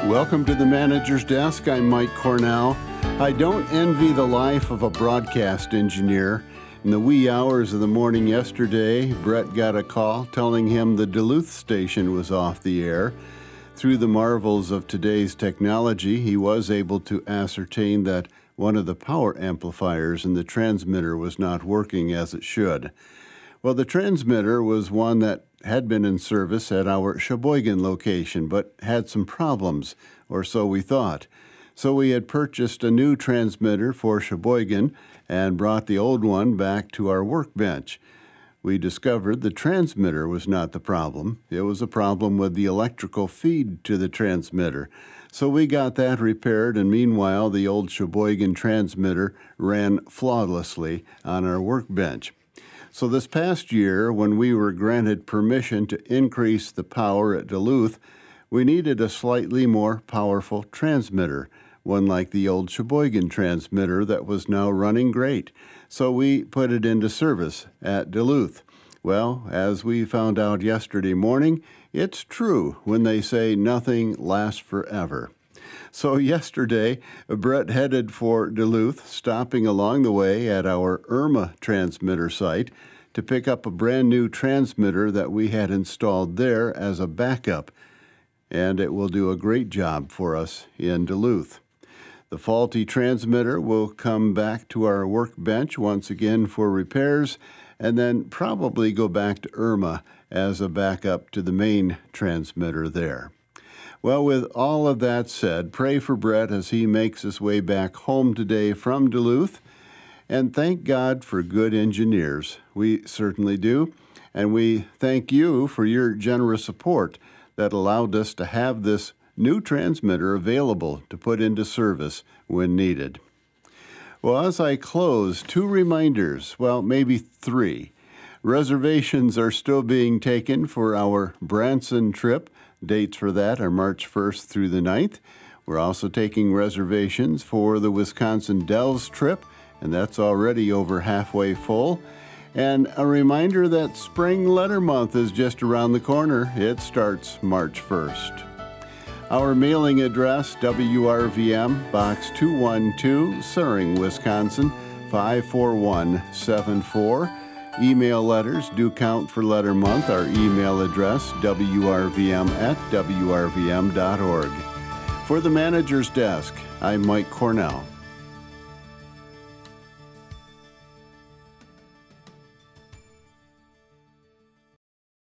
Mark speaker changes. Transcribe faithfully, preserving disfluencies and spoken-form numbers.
Speaker 1: Welcome to the Manager's Desk. I'm Mike Cornell. I don't envy the life of a broadcast engineer. In the wee hours of the morning yesterday, Brett got a call telling him the Duluth station was off the air. Through the marvels of today's technology, he was able to ascertain that one of the power amplifiers in the transmitter was not working as it should. Well, the transmitter was one that had been in service at our Sheboygan location, but had some problems, or so we thought. So we had purchased a new transmitter for Sheboygan and brought the old one back to our workbench. We discovered the transmitter was not the problem. It was a problem with the electrical feed to the transmitter. So we got that repaired, and meanwhile, the old Sheboygan transmitter ran flawlessly on our workbench. So this past year, when we were granted permission to increase the power at Duluth, we needed a slightly more powerful transmitter, one like the old Sheboygan transmitter that was now running great. So we put it into service at Duluth. Well, as we found out yesterday morning, it's true when they say nothing lasts forever. So yesterday, Brett headed for Duluth, stopping along the way at our Irma transmitter site to pick up a brand new transmitter that we had installed there as a backup, and it will do a great job for us in Duluth. The faulty transmitter will come back to our workbench once again for repairs, and then probably go back to Irma as a backup to the main transmitter there. Well, with all of that said, pray for Brett as he makes his way back home today from Duluth. And thank God for good engineers. We certainly do. And we thank you for your generous support that allowed us to have this new transmitter available to put into service when needed. Well, as I close, two reminders, well, maybe three. Reservations are still being taken for our Branson trip. Dates for that are March first through the ninth. We're also taking reservations for the Wisconsin Dells trip, and that's already over halfway full. And a reminder that Spring Letter Month is just around the corner. It starts March first. Our mailing address, W R V M, Box two one two, Suring, Wisconsin, five four one seven four. Email letters do count for letter month. Our email address, W R V M at W R V M dot org. For the Manager's Desk, I'm Mike Cornell.